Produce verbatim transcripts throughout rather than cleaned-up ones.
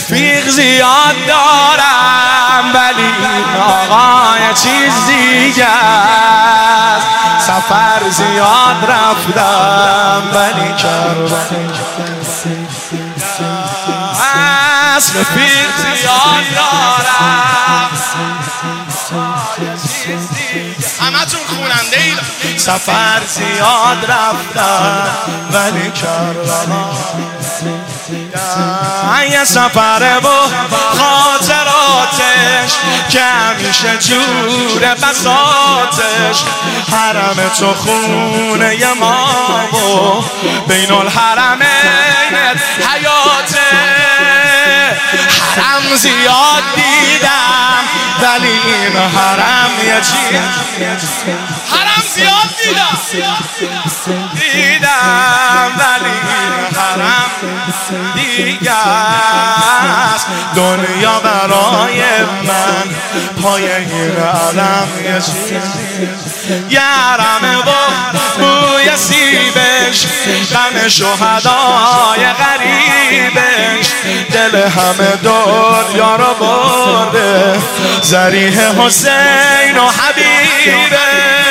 رفیق زیاد دارم ولی آقا یه چیز دیگه است. سفر زیاد رفتم ولی کربلا است. رفیق زیاد دارم همتون خوننده اید. سفر زیاد رفتم ولی کربلا یه سفره و خاطراتش که همیشه جور بساتش. حرم تو خونه ی ما و بین الحرمین حیاته. حرم زیاد دیدم ولی این حرم یه چی. حرم زیاد دیدم دیدم ولی این حرم دیگه است. دنیا برای من پای این علم یه چی. یه حرمه و بوی سیبش غم شهدای غریبش. دل همه دنیا رو برده ذریح حسین و حبیبه.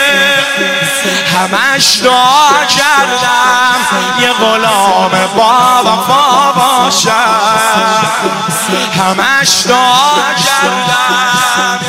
همش دعا کردم یه غلام با وفا باشم. همش دعا کردم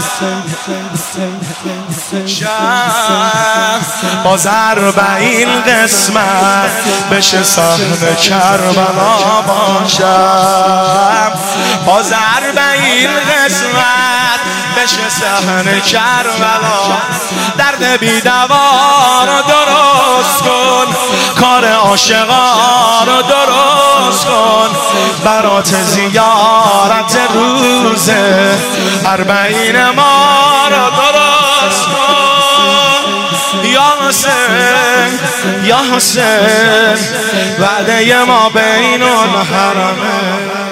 باز اربعین قسمت بشه صحن کربلا باشم. باز اربعین قسمت بشه صحن کربلا. درد بی دوا رو درست کن، کار عاشقا رو درست کن. برات زیارت روزه اربعین ما رو درست کن. یا حسین یا حسین وعده ما بین الحرمین.